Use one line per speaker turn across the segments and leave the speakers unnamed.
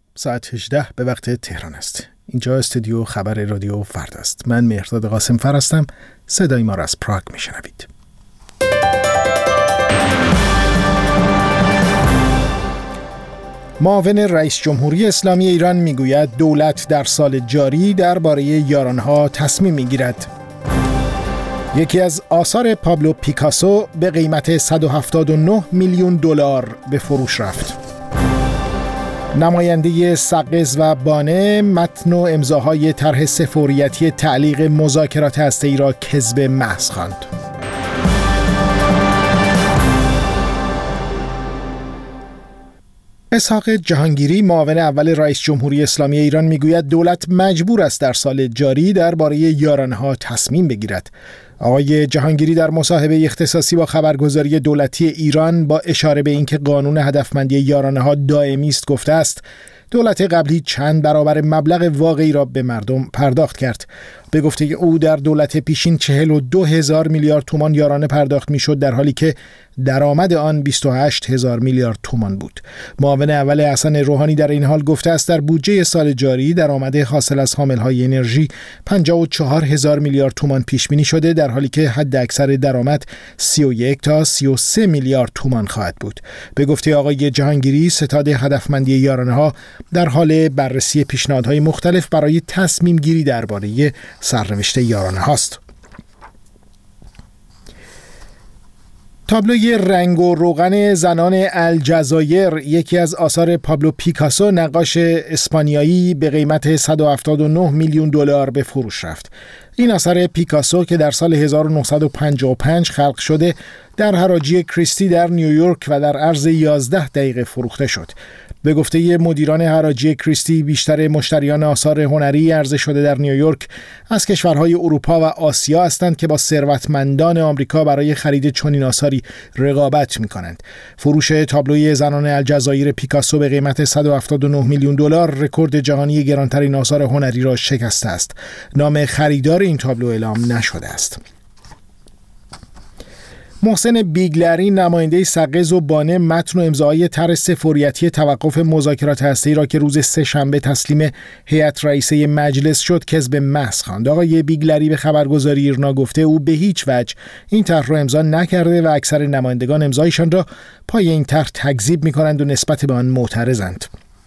ساعت 18 به وقت تهران است. اینجا استودیو خبر رادیو فردا است. من مهرداد قاسمفر هستم. صدای ما را از پراگ میشنوید. معاون رئیس جمهوری اسلامی ایران میگوید دولت در سال جاری درباره یارانها تصمیم میگیرد. یکی از آثار پابلو پیکاسو به قیمت 179 میلیون دلار به فروش رفت. نماینده سقز و بانه متن و امضاهای طرح سفوریتی تعلیق مذاکرات هسته‌ای را کذب محض خواند. اسحاق جهانگیری معاون اول رئیس جمهوری اسلامی ایران میگوید دولت مجبور است در سال جاری درباره یارانه‌ها تصمیم بگیرد. آقای جهانگیری در مصاحبه اختصاصی با خبرگزاری دولتی ایران با اشاره به اینکه قانون هدفمندی یارانه‌ها دائمی است گفته است دولت قبلی چند برابر مبلغ واقعی را به مردم پرداخت کرد. به گفته او در دولت پیشین 42,000 میلیارد تومان یارانه پرداخت میشد در حالی که درآمد آن 28,000 میلیارد تومان بود. معاون اول حسن روحانی در این حال گفته است در بودجه سال جاری درآمد حاصل از حاملهای انرژی 54,000 میلیارد تومان پیش بینی شده در حالی که حد اکثر درآمد 31 تا 33 میلیارد تومان خواهد بود. به گفته آقای جهانگیری ستاد هدفمندی یارانه‌ها در حال بررسی پیشنهادهای مختلف برای تصمیم گیری درباره سرنوشت یارانه هاست. تابلوی رنگ و روغن زنان الجزایر، یکی از آثار پابلو پیکاسو نقاش اسپانیایی، به قیمت 179 میلیون دلار به فروش رفت. این اثر پیکاسو که در سال 1955 خلق شده در حراجی کریستی در نیویورک و در عرض 11 دقیقه فروخته شد. به گفته مدیران حراجی کریستی بیشتر مشتریان آثار هنری عرضه شده در نیویورک از کشورهای اروپا و آسیا هستند که با ثروتمندان آمریکا برای خرید چنین آثاری رقابت می‌کنند. فروش تابلوی زنان الجزایر پیکاسو به قیمت 179 میلیون دلار رکورد جهانی گرانترین آثار هنری را شکسته است. نام خریدار این تابلو اعلام نشده است. محسن بیگلری نماینده سقز و بانه متن و امضای طرح سفوریتی توقف مذاکرات هسته‌ای را که روز سه‌شنبه تسلیم هیئت رئیسه مجلس شد کذب محض خواند. آقای بیگلری به خبرگزاری ایرنا گفته او به هیچ وجه این طرح را امضا نکرده و اکثر نمایندگان امضایشان را پای این طرح تکذیب می‌کنند و نسبت به آن معترضند.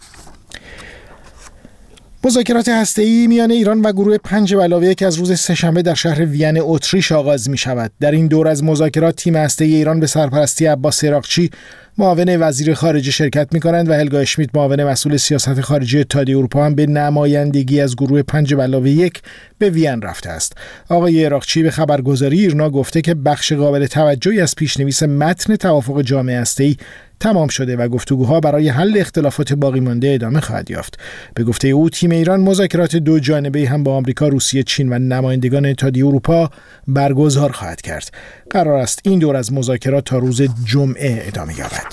مذاکرات هسته‌ای میان ایران و گروه 5+1 که از روز سه‌شنبه در شهر وین اتریش آغاز می شود. در این دور از مذاکرات تیم هسته‌ای ایران به سرپرستی عباس عراقچی معاون وزیر خارجه شرکت می کنند و هلگا اشمیت معاون مسئول سیاست خارجی اتحادیه اروپا هم به نمایندگی از گروه 5+1 به وین رفته است. آقای عراقچی به خبرگزاری ایرنا گفته که بخش قابل توجهی از پیشنویس متن توافق جامع هسته‌ای تمام شده و گفتگوها برای حل اختلافات باقی مانده ادامه خواهد یافت. به گفته او تیم ایران مذاکرات دو جانبه هم با آمریکا، روسیه، چین و نمایندگان اتحادیه اروپا برگزار خواهد کرد. قرار است این دور از مذاکرات تا روز جمعه ادامه یابد.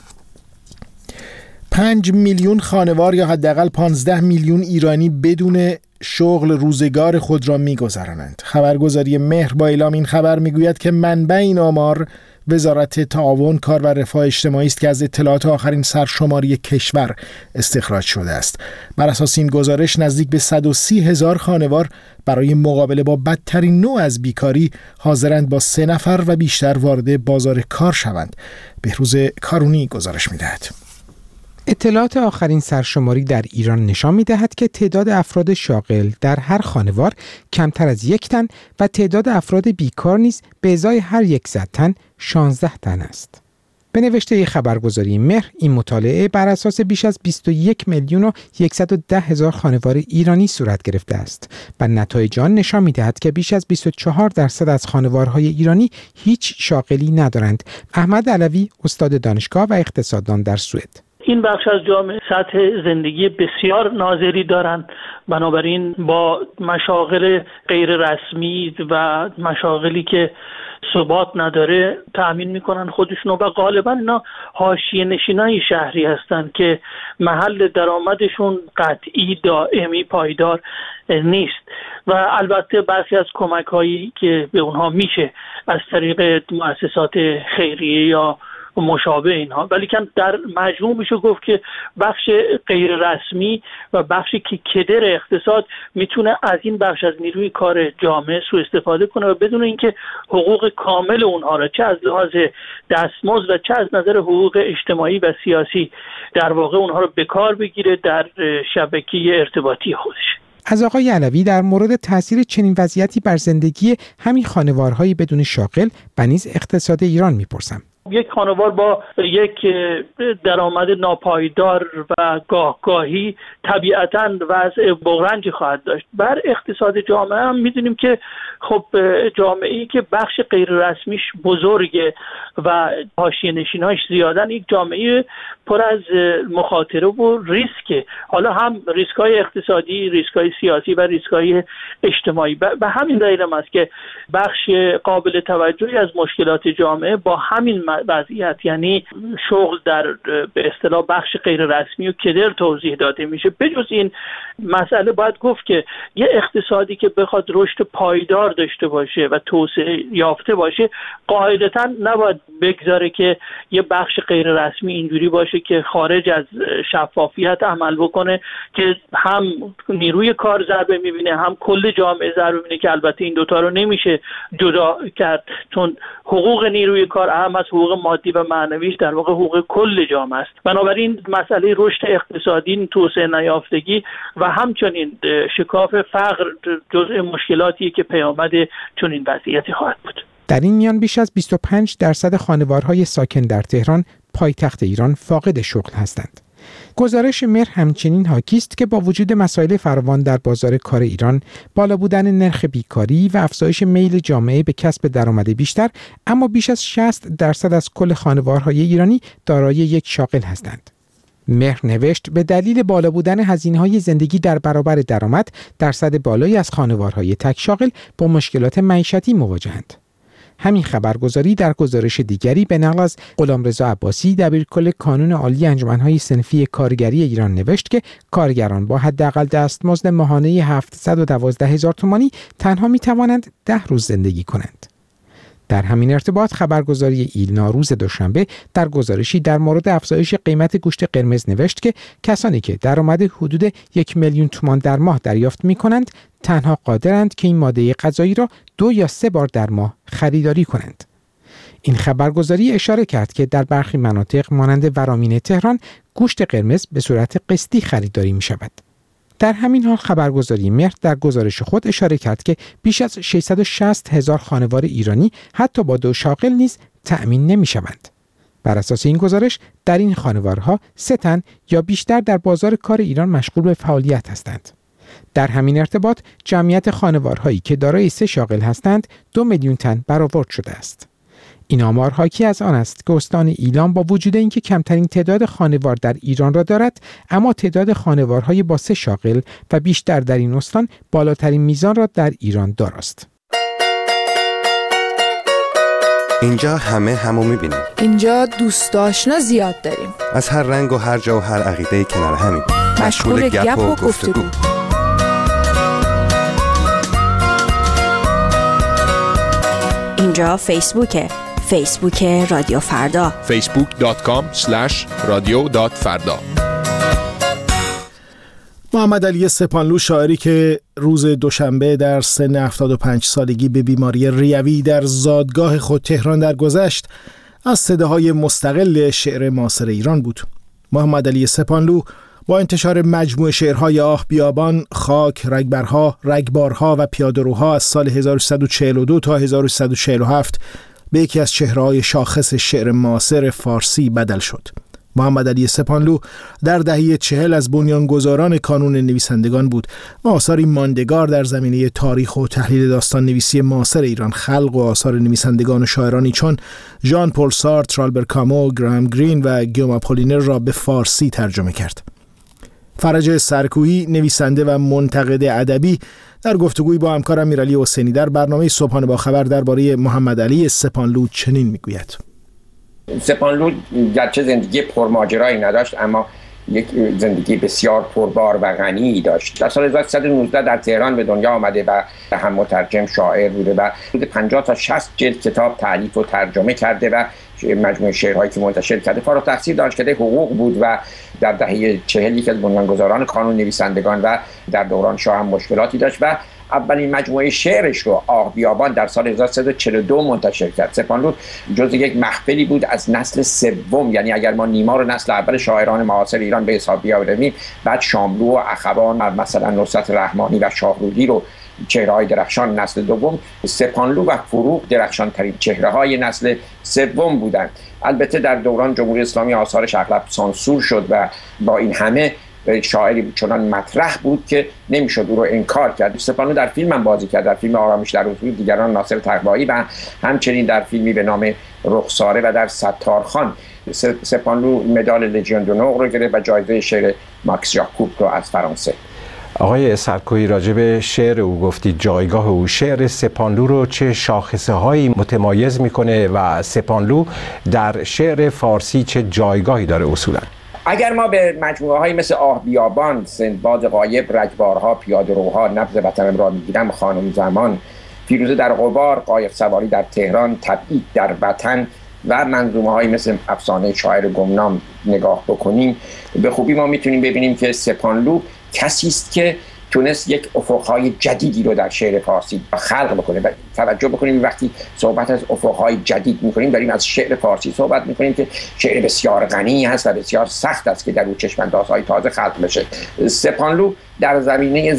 5 میلیون خانوار یا حداقل 15 میلیون ایرانی بدون شغل روزگار خود را می‌گذرانند. خبرگزاری مهر با اعلام این خبر می‌گوید که منبع این آمار وزارت تعاون، کار و رفاه اجتماعی است که از اطلاعات آخرین سرشماری کشور استخراج شده است. بر اساس این گزارش نزدیک به 130,000 خانوار برای مقابله با بدترین نوع از بیکاری حاضرند با 3 نفر و بیشتر وارد بازار کار شوند. بهروز کارونی گزارش می‌دهد.
اطلاعات آخرین سرشماری در ایران نشان می‌دهد که تعداد افراد شاغل در هر خانوار کمتر از 1 تن و تعداد افراد بیکار نیز به ازای هر 100 تن 16 تن است. به نوشته خبرگزاری مهر این مطالعه بر اساس بیش از 21 میلیون و 110 هزار خانوار ایرانی صورت گرفته است و نتایج آن نشان می‌دهد که بیش از 24% از خانوارهای ایرانی هیچ شاغلی ندارند. احمد علوی استاد دانشگاه و اقتصاددان در سوئد:
این بخش از جامعه سطح زندگی بسیار نازلی دارند، بنابراین با مشاغل غیر رسمی و مشاغلی که ثبات نداره تأمین میکنن خودشونو و غالبا اینا حاشیه نشینای شهری هستند که محل درآمدشون قطعی، دائمی، پایدار نیست و البته برخی از کمک هایی که به اونها میشه از طریق مؤسسات خیریه یا مشابه اینها، ولی که در مجموع میشه گفت که بخش غیر رسمی و بخش که کدر اقتصاد میتونه از این بخش از نیروی کار جامعه سوء استفاده کنه و بدون اینکه حقوق کامل اونها را چه از لحاظ دستمزد و چه از نظر حقوق اجتماعی و سیاسی در واقع اونها رو به کار بگیره در شبکه ارتباطی خودش.
از آقای علوی در مورد تاثیر چنین وضعیتی بر زندگی همین خانوارهای بدون شاغل و نیز اقتصاد ایران میپرسم.
یک خانوار با یک درآمد ناپایدار و گاهگاهی طبیعتاً وضع بغرنجی خواهد داشت. بر اقتصاد جامعه هم میدونیم که خب جامعه‌ای که بخش غیر رسمیش بزرگه و حاشیه‌نشیناش زیادن، یک جامعه پر از مخاطره و ریسکه، حالا هم ریسک‌های اقتصادی، ریسک‌های سیاسی و ریسک‌های اجتماعی. به همین دلیل هم است که بخش قابل توجهی از مشکلات جامعه با همین وضعیت، یعنی شغل در به اصطلاح بخش غیر رسمی و کدر توضیح داده میشه. بجز این مسئله باید گفت که یه اقتصادی که بخواد رشد پایدار داشته باشه و توسعه یافته باشه قاعدتاً نباید بگذاره که یه بخش غیر رسمی اینجوری باشه که خارج از شفافیت عمل بکنه که هم نیروی کار ضربه میبینه هم کل جامعه ضربه میبینه، که البته این دوتا رو نمیشه جدا کرد چون حقوق نیروی کار اهم از حقوق مادی و معنویش در واقع حقوق کل جامعه است. بنابراین مسئله رشد اقتصادی، توسعه نیافتگی و همچنین شکاف فقر جزء مشکلاتی که پیامد چنین وضعیتی خواهد بود.
در این میان بیش از 25% خانوارهای ساکن در تهران پایتخت ایران فاقد شغل هستند. گزارش مهر همچنین حاکی است که با وجود مسائل فراوان در بازار کار ایران، بالا بودن نرخ بیکاری و افزایش میل جامعه به کسب درآمد بیشتر، اما بیش از 60% از کل خانوارهای ایرانی دارای یک شاغل هستند. مهر نوشت به دلیل بالا بودن هزینه‌های زندگی در برابر درآمد، درصد بالایی از خانوارهای تک شاغل با مشکلات معیشتی مواجهند. همین خبرگزاری در گزارش دیگری به نقل از غلامرضا عباسی دبیرکل کانون عالی انجمن‌های صنفی کارگری ایران نوشت که کارگران با حداقل دستمزد ماهانه 712,000 تومانی تنها می‌توانند 10 روز زندگی کنند. در همین ارتباط خبرگزاری ایلنا روز دوشنبه در گزارشی در مورد افزایش قیمت گوشت قرمز نوشت که کسانی که درآمد حدود 1,000,000 تومان در ماه دریافت می‌کنند تنها قادرند که این ماده غذایی را 2 یا 3 بار در ماه خریداری کنند. این خبرگزاری اشاره کرد که در برخی مناطق مانند ورامین تهران گوشت قرمز به صورت قسطی خریداری می‌شود. در همین حال خبرگزاری مهر در گزارش خود اشاره کرد که بیش از 660,000 خانوار ایرانی حتی با 2 شاغل نیز تأمین نمی‌شوند. بر اساس این گزارش در این خانوارها 3 تن یا بیشتر در بازار کار ایران مشغول به فعالیت هستند. در همین ارتباط جمعیت خانوارهایی که دارای 3 شاغل هستند 2 میلیون تن برآورد شده است. این آمار حاکی از آن است که استان ایلام با وجود اینکه کمترین تعداد خانوار در ایران را دارد، اما تعداد خانوارهای با 3 شاغل و بیشتر در این استان بالاترین میزان را در ایران دارست.
اینجا همو می‌بینیم.
اینجا دوست آشنا زیاد داریم.
از هر رنگ و هر جا و هر عقیده‌ای کنار همیم.
مشغول گپ و گفتگو.
اینجا فیسبوک رادیو فردا.
facebook.com/radio.farda.
محمد علی سپانلو، شاعری که روز دوشنبه در سن 75 سالگی به بیماری ریوی در زادگاه خود تهران درگذشت، از صداهای مستقل شعر معاصر ایران بود. محمد علی سپانلو با انتشار مجموعه شعرهای آه بیابان، خاک، رگبارها و پیاده‌روها از سال 1342 تا 1347 به یکی از چهره‌های شاخص شعر معاصر فارسی بدل شد. محمد علی سپانلو در دهه 40 از بنیانگذاران کانون نویسندگان بود و آثاری ماندگار در زمینه تاریخ و تحلیل داستان نویسی معاصر ایران خلق و آثار نویسندگان و شاعرانی چون ژان پل سارتر، آلبر کامو، گرام گرین و گیوم آپولینر را به فارسی ترجمه کرد. فرج سرکویی، نویسنده و منتقد ادبی، در گفتگویی با همکارم امیرعلی حسینی در برنامه صبحانه با خبر درباره محمد علی سپانلو چنین میگوید:
سپانلو گرچه زندگی پرماجرایی نداشت، اما یک زندگی بسیار پربار و غنی داشت. در سال 1319 در تهران به دنیا آمده و هم مترجم، شاعر بوده و حدود 50 تا 60 جلد کتاب تالیف و ترجمه کرده و مجموعه شعرهایی که منتشر کرده. فارغ التحصیل دانشکده حقوق بود و در دهه 40 یکی از بنیانگذاران کانون نویسندگان و در دوران شاه هم مشکلاتی داشت و اولین مجموعه شعرش رو آه بیابان در سال 1342 منتشر کرد. سپانلو جزء یک محفلی بود از نسل سوم، یعنی اگر ما نیما رو نسل اول شاعران معاصر ایران به حساب بیاوریم، بعد شاملو و اخوان مثلا نصرت رحمانی و شاهرودی رو چهره‌های درخشان نسل دوم، سپانلو و فروغ درخشان ترین چهره‌های نسل سوم بودند. البته در دوران جمهوری اسلامی آثارش اغلب سانسور شد و با این همه شاعری چنان مطرح بود که نمیشد او رو انکار کرد. سپانلو در فیلم هم بازی کرد، در فیلم آرامش در حضور دیگران ناصر تقوایی و همچنین در فیلمی به نام رخساره و در ستارخان. سپانلو مدال لژیون دونور رو گرفت و جایزه شعر ماکس ژاکوب رو از فرانسه.
آقای سرکویی، راجع به شعر او گفتید، جایگاه او، شعر سپانلو رو چه شاخصه هایی متمایز میکنه و سپانلو در شعر فارسی چه جایگاهی داره اصولا؟
اگر ما به مجموعه های مثل آه بیابان، سندباد غایب، رگبارها، پیاده روها، نبض وطنم را میگیرم، خانم زمان، فیروزه در غبار، قایق سواری در تهران، تبعید در وطن و منظومه های مثل افسانه شاعر گمنام نگاه بکنیم، به خوبی ما میتونیم ببینیم که سپانلو کسی است که تونست یک افقهای جدیدی رو در شعر فارسی خلق بکنه. و توجه بکنیم وقتی صحبت از افقهای جدید میکنیم داریم از شعر فارسی صحبت میکنیم که شعر بسیار غنی هست و بسیار سخت است که در او چشم‌اندازهای تازه خلق بشه. سپانلو در زمینه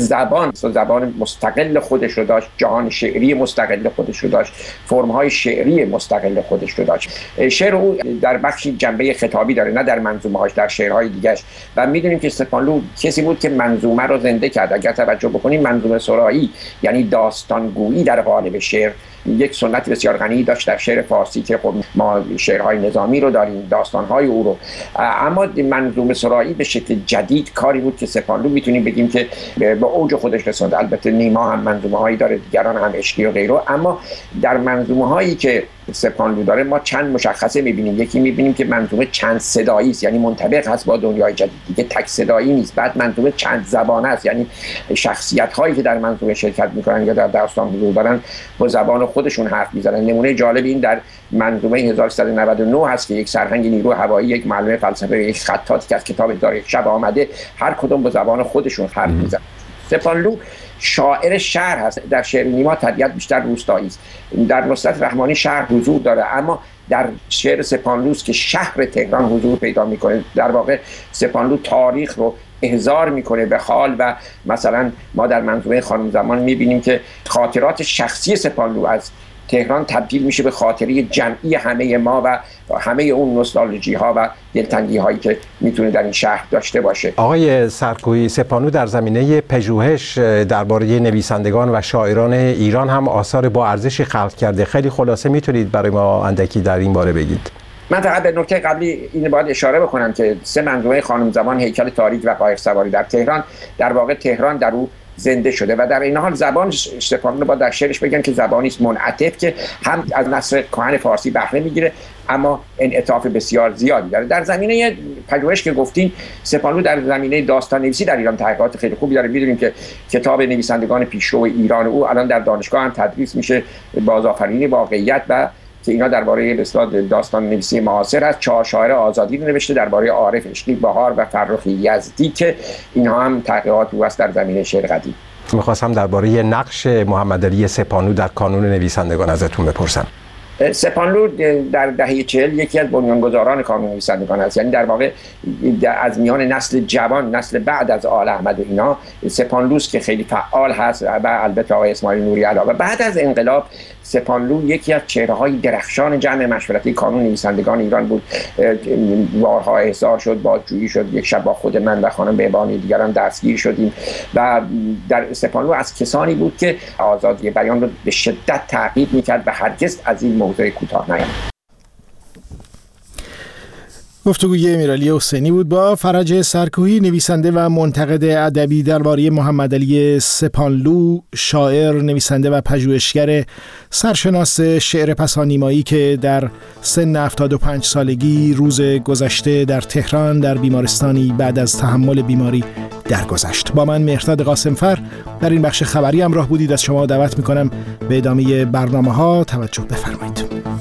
زبان مستقل خودش رو داشت، جهان شعری مستقل خودش رو داشت، فرم‌های شعری مستقل خودش رو داشت. شعر او در بخشی جنبه خطابی داره، نه در منظومه‌هاش، در شعرهای دیگه‌اش. و می‌دونیم که سپانلو کسی بود که منظومه رو زنده کرد. اگر توجه بکنیم منظومه سرایی یعنی داستانگویی در قالب شعر یک سنت بسیار غنی داشت در شعر فارسی که خب ما شعرهای نظامی رو داریم، داستانهای او رو. اما منظومه سرایی به شکل جدید کاری بود که سپانلو میتونیم بگیم که به اوج خودش رسوند. البته نیما هم منظومه هایی داره، دیگران هم عشقی و غیره، اما در منظومه هایی که سپانلو داره ما چند مشخصه میبینیم. یکی میبینیم که منظومه چند صدایی است، یعنی منطبق هست با دنیای جدید، دیگه تک صدایی نیست. بعد منظومه چند زبانه است، یعنی شخصیت هایی که در منظومه شرکت میکنن یا در داستان حضور دارن با زبان خودشون حرف میزنن. نمونه جالب این در منظومه 1399 هست که یک سرهنگ نیرو هوایی، یک معلم فلسفه، یک خطاطی که از کتاب دار شب آمده، هر کدوم با زبان خودشون حرف میزنن. سپانلو شاعر شهر هست. در شعر نیما طبیعت بیشتر روستایی است. در نصرت رحمانی شهر حضور داره، اما در شعر سپانلوست که شهر تهران حضور پیدا میکنه. در واقع سپانلو تاریخ رو احضار میکنه به حال و مثلا ما در منظومه خانم زمان میبینیم که خاطرات شخصی سپانلو از تهران تبدیل میشه به خاطره جمعی همه ما و همه اون نوستالژی ها و دلتنگی هایی که میتونه در این شهر داشته باشه.
آقای سرکویی، سپانلو در زمینه پژوهش درباره نویسندگان و شاعران ایران هم آثار با ارزشی خلق کرده. خیلی خلاصه میتونید برای ما اندکی در این باره بگید؟
من فقط به نکته قبلی این باید اشاره بکنم که 3 منظومه خانم زمان، هیکل تاریک و قایق سواری در تهران، در واقع تهران در او زنده شده و در این حال زبان سپانلو با در شعرش بگن که زبانی است منعطف که هم از نثر کهن فارسی بهره میگیره اما انعطاف بسیار زیادی داره. در زمینه پژوهش که گفتین، سپانلو در زمینه داستان نویسی در ایران تحقیقات خیلی خوبی داره. می‌دونیم که کتاب نویسندگان پیشرو ایران او الان در دانشگاه هم تدریس میشه، بازآفرینی واقعیت، و که اینا درباره داستان نویسی معاصر هست. 4 شاعر آزادی رو نوشته درباره عارف عشقی بهار و فرخ یزدی که اینها هم تحقیقات او است در زمینه شعر قدیم.
می‌خواستم درباره نقش محمدعلی سپانلو در کانون نویسندگان ازتون بپرسم.
سپانلو در دهه 40 یکی از بنیانگذاران کانون نویسندگان است. یعنی در واقع از میان نسل جوان، نسل بعد از آل احمد و اینا، سپانلوست که خیلی فعال هست و البته آقای اسماعیل نوری علاوه. بعد از انقلاب سپانلو یکی از چهره‌های درخشان جمع مشورتی کانون نویسندگان ایران بود. بارها احضار شد، بازجویی شد، یک شب با خود من و خانم بهبانی دیگران دستگیر شدیم و در سپانلو از کسانی بود که آزادی بیان رو به شدت تعقیب می‌کرد و هرگز از این موضوع کوتاه نیامد.
گفتگوی امیرعلی حسینی بود با فرج سرکویی، نویسنده و منتقد ادبی درباره محمدعلی سپانلو، شاعر، نویسنده و پژوهشگر سرشناس شعر پسانیمایی که در سن 75 سالگی روز گذشته در تهران در بیمارستانی بعد از تحمل بیماری درگذشت. با من مهرداد قاسمفر در این بخش خبری همراه بودید. از شما دعوت می‌کنم به ادامه برنامه‌ها توجه بفرمایید.